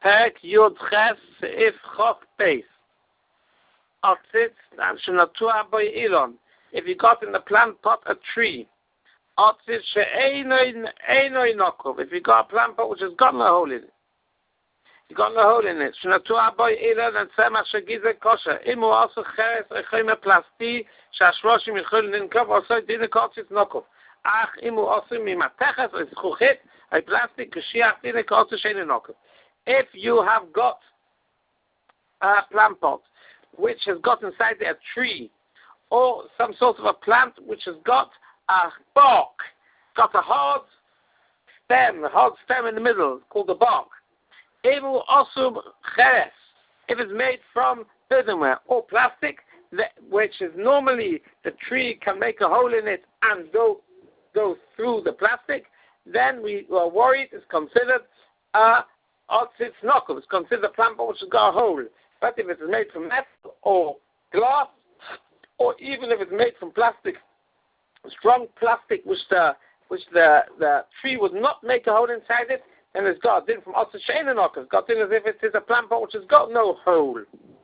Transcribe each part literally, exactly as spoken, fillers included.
Pek Yud Ches If Chok Peis. Otzitz Shnatua Boy Elon. If you got in the plant pot a tree, Otzitz She'einoi Einoi Nokov. If you got a plant pot which has got no hole in it, you got no hole in it. Shnatua Boy Elon and Sema Shegize Kosher. Imu also Cheres Echoime Plasti Shashroshim Yichul Ninkov also Dine Kotzitz Nokov. Ach Imu also Mimateches Eschuchit a plastic Kshiach Dine Kotzitz She'einoi Nokov. If you have got a plant pot which has got inside there a tree or some sort of a plant which has got a bark, got a hard stem, a hard stem in the middle called the bark. Evu osum cheres, if it's made from earthenware or plastic, that, which is normally the tree can make a hole in it and go go through the plastic, then we are worried it's considered a otzitz nokov. It's considered a plant which has got a hole. But if it's made from metal or glass, or even if it's made from plastic, strong plastic, which the which the, the tree would not make a hole inside it, then it's got in from otzitz she'einoi nokov. It's got in as if it is a plant pot which has got no hole.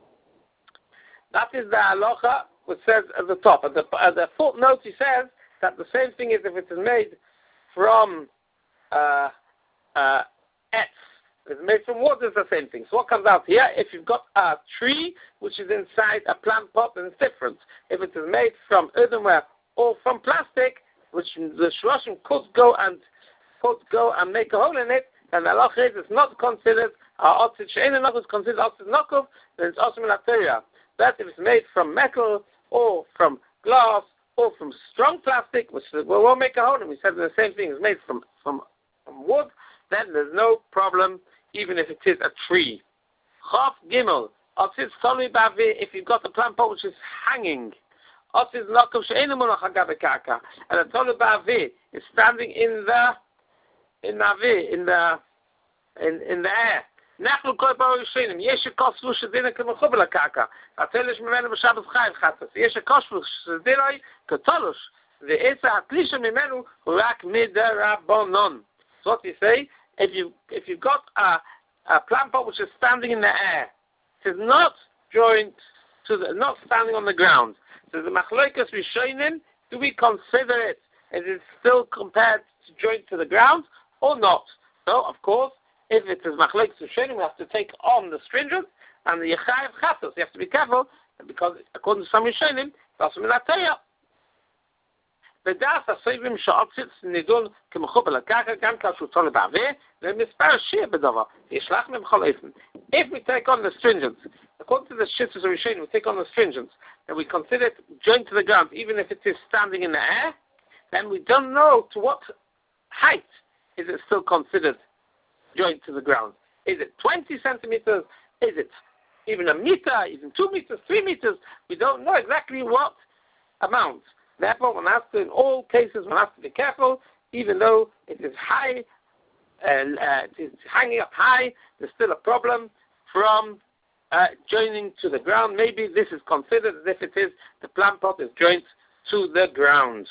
That is the halacha which says at the top. At the, at the footnote, he says that the same thing is if it is made from uh, uh, etz. It's made from wood, it's the same thing. So what comes out here, if you've got a tree which is inside a plant pot, then it's different. If it is made from earthenware or from plastic, which the shloshim could go and could go and make a hole in it, then the halacha is it's not considered uh, otzitz she'einoi nokov, it's considered otzitz nokov, then it's also minateria. But if it's made from metal or from glass or from strong plastic, which we won't make a hole in, we said the same thing, is made from, from, from wood, then there's no problem, even if it is a tree. Chof Gimel, Otzitz Tolui Bavi, if you've got a plant pot which is hanging, Otzitz Nokov She'einoi Munach Agav Karka, and the Tolui Bavi is standing in the, in the Avi, in the, in, in the air. Nachlu Koi Baro Yishenim, Yesh Kosvu Shedina Kemechuber LaKarka, Atelish Mimenu B'Shabbat Chayiv Chatzos, Yesh Kosvu Shedinoi Ketolush, Ve'etza Hatlisha Mimenu Rak Midarabonon. So what you say? If you if you've got a, a plant pot which is standing in the air, it is not joined to the not standing on the ground. So the machlokas rishonim, do we consider it as it's still compared to joint to the ground or not? So of course, if it is machlokas rishonim, we have to take on the stringent and the yechayev chatos. You have to be careful because according to some rishonim, that's minateya. בדעת הסויבים שאופציץ נידון כמחובר לקרקע גם כשהוא תולה בעווה למספר שיר בדבר. ישלח מהם בכל אופן. If we take on the stringents, according to the shittas of Rishonim, we take on the stringents, and we consider it joined to the ground, even if it is standing in the air, then we don't know to what height is it still considered joined to the ground. Is it twenty centimeters? Is it even a meter? Even two meters? Three meters? We don't know exactly what amount. Therefore, one has to, in all cases, one has to be careful, even though it is high, and uh, it is hanging up high, there's still a problem from uh, joining to the ground. Maybe this is considered as if it is, the plant pot is joined to the ground.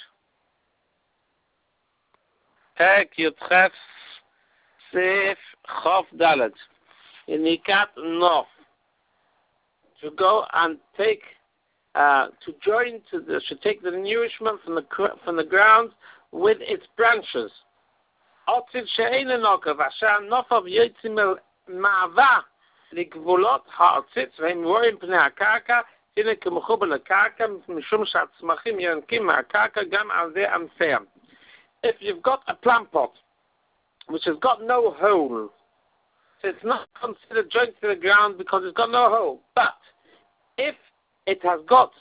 Pek Yudches Seif Chof Dalet. Inikat Nof. To go and take Uh, to join to the, should take the nourishment from the from the ground with its branches. Otzitz she'einoi nokov asher nofav yotzim el ma'ava לגבולות הארצית והם רואים פני הקרקע, הנה כמחובר לקרקע משום שהצמחים יונקים מהקרקע גם על ידי ענפיה. If you've got a plant pot which has got no hole, so it's not considered joined to the ground because it's got no hole. But if it has got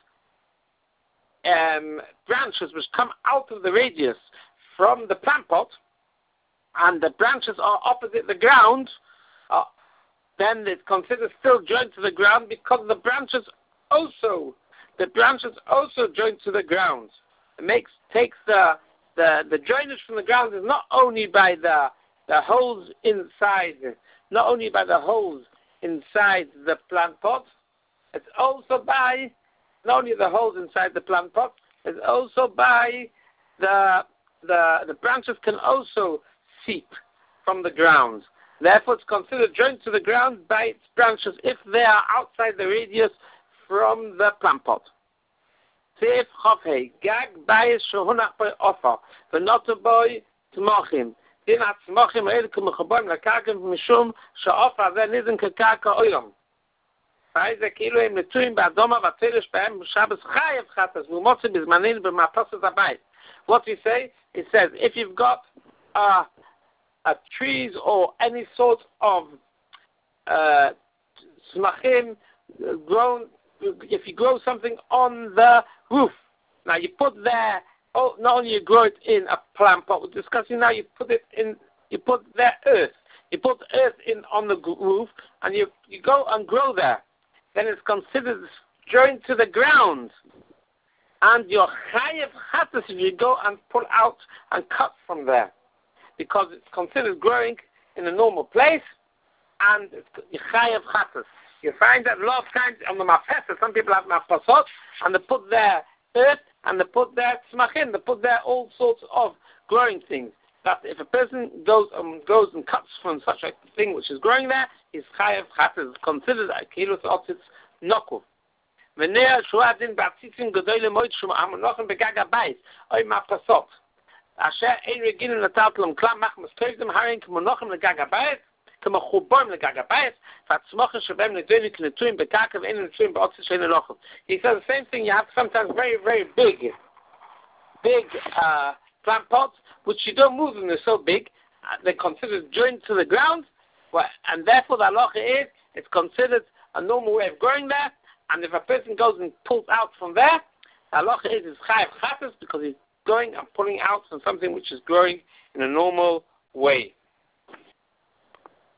um, branches which come out of the radius from the plant pot, and the branches are opposite the ground, uh, then it's considered still joined to the ground because the branches also, the branches also joined to the ground. It makes takes the the the joinage from the ground is not only by the the holes inside, not only by the holes inside the plant pot. It's also by, not only the holes inside the plant pot, it's also by the, the, the branches can also seep from the ground. Therefore, it's considered joined to the ground by its branches if they are outside the radius from the plant pot. Seif Chofhei, Gag Bayis Shehunach Boy Offer, V'notu Boy T'mochim. Din HaT'mochim Eil K'mechaboim L'Karka Mishum She'offer Zeh Nizin K'Karka Oyom. Faize Kilu Im Netuim Ba'adoma V'Telish B'Hem Shabbos Chayev Chatas V'Motzi B'Zmanin B'Matosas Abayit. What we say, it says, if you've got uh, uh, trees or any sort of uh, smachim uh, grown, if you grow something on the roof, now you put there, oh, not only you grow it in a plant pot, we're discussing now, you put it in, you put there earth, you put earth in on the roof, and you, you go and grow there, then it's considered joined to the ground. And your chayev chatas if you go and pull out and cut from there, because it's considered growing in a normal place, and it's chayev chatas. You find that a lot of times on the mafesa, some people have mafasot, and they put their earth and they put their tzmachim, they put their all sorts of growing things. That if a person goes and goes and cuts from such a thing which is growing there, his chayev chatas is considered a kilus otzitz nokuf. ונר שואה דין בעציצים גדול למועד המונוחים בגג הבית, אוי מפסות. אשר אין רגילים לטלת להם כלם מחמס קודם הרים כמונוחים לגג הבית, כמחוברים לגג הבית, והצמוחים שבהם נדוינים כנטויים בקרקע ואין נטויים בעוצי שאין הלוחם. He says the same thing, you have sometimes very, very big, big uh, plant pots, which you don't move them, they're so big, uh, they're considered joined to the ground, well, and therefore the halacha is, it's considered a normal way of growing there. And if a person goes and pulls out from there, the halacha is his chayev chatas because he's going and pulling out from something which is growing in a normal way.